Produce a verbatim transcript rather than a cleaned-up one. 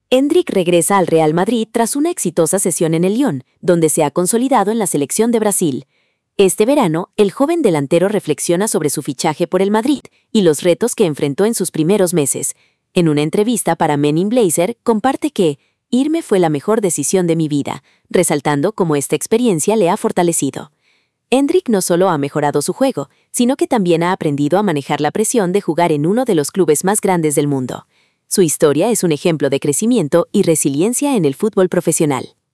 Endrick regresa al Real Madrid tras una exitosa sesión en el Lyon, donde se ha consolidado en la selección de Brasil. Este verano, el joven delantero reflexiona sobre su fichaje por el Madrid y los retos que enfrentó en sus primeros meses. En una entrevista para Men in Blazer, comparte que «irme fue la mejor decisión de mi vida», resaltando cómo esta experiencia le ha fortalecido. Endrick no solo ha mejorado su juego, sino que también ha aprendido a manejar la presión de jugar en uno de los clubes más grandes del mundo. Su historia es un ejemplo de crecimiento y resiliencia en el fútbol profesional.